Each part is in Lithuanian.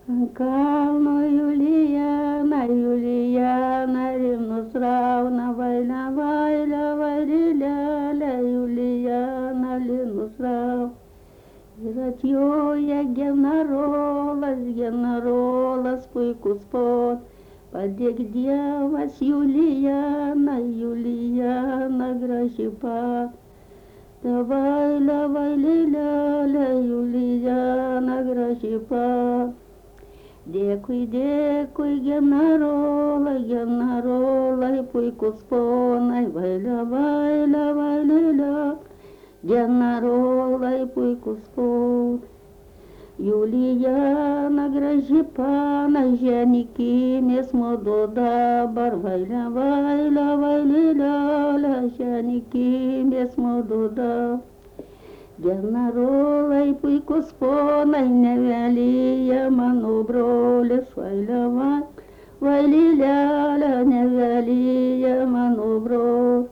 Ant kalno Julijana, Julijana, rimnus rauna, vailę, vailę, varilėlę, Julijana, linus rauna. Ir atjoja generolas, generolas, puikus pot, padėk Dievas Julijana, Julijana, graži pat. Vailę, vailėlę, Julijana, graži pat. Dėkui, dėkui, generolai, generolai, puikus ponai, vailę, vailę, vailėlę, generolai, puikus ponai. Julijana, graži pana, ženikimės modo dabar, vailę, vailę, vailėlę, ženikimės modo dabar. Generolai, puikus ponai, nevelyja mano brolis, vailę, vailėlę, nevelyja mano brolis.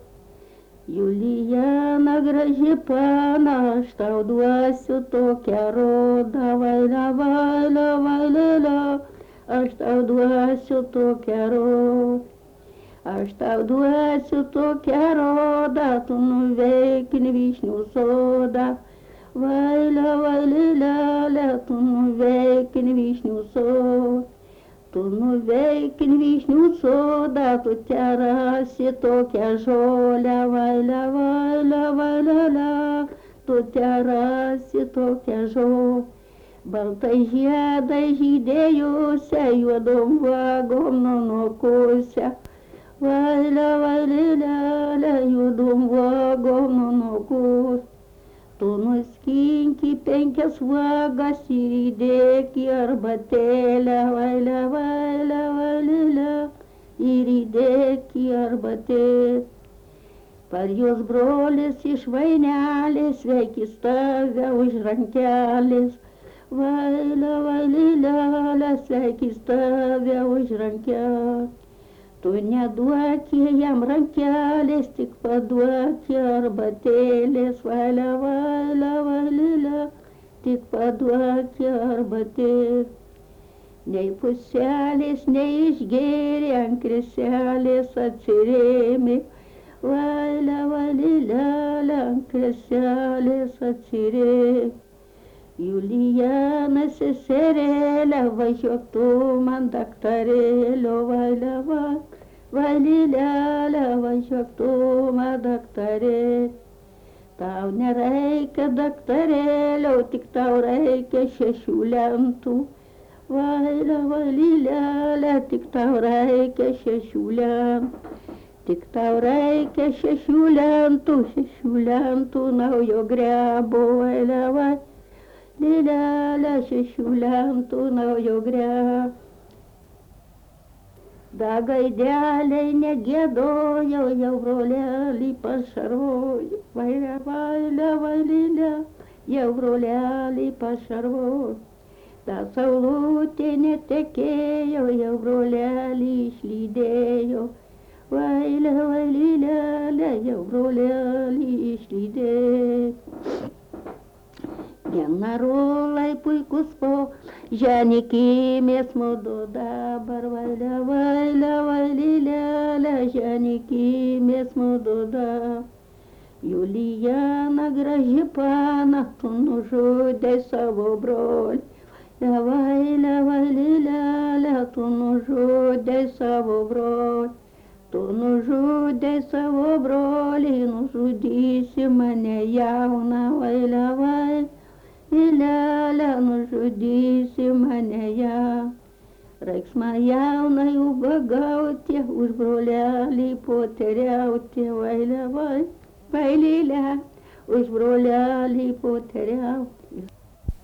Julijana, graži pana, aš tau duosiu tokią rodą, vailę, vailę, vailėlę, aš tau duosiu tokią rodą. Aš tau duosiu tokią rodą, tu nuveikini vyšnių sodą. Vailę, vailėlę, tu nuveikini vyšnių sodą. Tu nuveikini vyšnių sodą, tu terasi tokią žolę. Vailę, vailę, vailėlę, tu terasi tokią žolę. Baltai žiedai žydėjusia, juodom vagom nunokusia. Vailę, vailėlę, juodom vagom nunokus. Tu nuskinki 5 vagas ir įdėk į arbatėlę. Vailę, vailę, vailėlę, ir įdėk į arbatėlę. Par jos brolis iš vainelės, sveikis tave už rankelės. Vailę, vailėlę, sveikis tave už rankelės. Tu neduok jam rankelės, tik paduok arbatėlės. Vailę, vailę, vailėlę, tik paduok arbatėlės. Nei puselės neišgėrė, ant kreselės atsirėmė. Vailę, vailėlę, ant kreselės atsirėmė. Julijana, seserėlė, važiuok tu man daktarėlio. Vailę, vailėlę, važiuok tu man daktarėlio. Tau nereikia daktarėlio, tik tau reikia 6 lentų. Vailę, vailėlę, tik tau reikia 6 lentų. Tik tau reikia 6 lentų, 6 lentų naujo grebo. Vailę, vailėlę, 6 lentų naujo grebo. Da gaideliai negėdojo, jau brolelį pašarvojo. Vailę, vailę, vailėlę, jau brolelį pašarvojo. Da saulutė netekėjo, jau brolelį išlydėjo. Vailę, vailėlę, jau brolelį išlydėjo. Generolai, puikus po ženikimės modo dabar. Vailę, vailę, vailėlę, ženikimės modo dabar. Julijana, graži pana, tu nužudei savo brolį. Vailę, vailėlę, tu nužudei savo brolį. Tu nužudei savo brolį, nužudysi mane jauną. Vailę, vailėlę, nužudysi mane jauną. Reiks man jaunai ubagauti, už brolelį poteriauti. Vailę, vailėlę, už brolelį poteriauti.